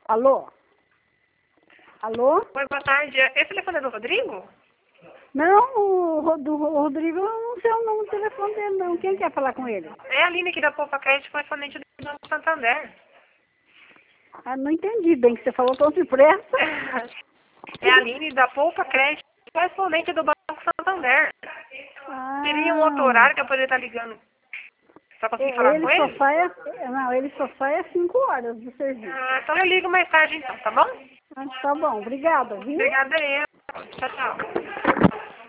Alô? Alô? Oi, boa tarde. Esse telefone é do Rodrigo? Não, do Rodrigo, eu não sei o nome do telefone dele, não. Quem quer falar com ele? É a Aline aqui da Poupa Crédito, correspondente do Banco Santander. Ah, não entendi bem, que você falou tão depressa. É a Aline da Poupa Crédito, correspondente do Banco Santander. Teria um outro Ah, horário que eu poderia estar ligando. Só conseguir falar com ele só ele? sai, não, ele só sai às 5 horas do serviço. Ah, então eu ligo mais tarde então, tá bom? Ah, tá bom, obrigada, viu? Obrigada aí. Tchau, tchau.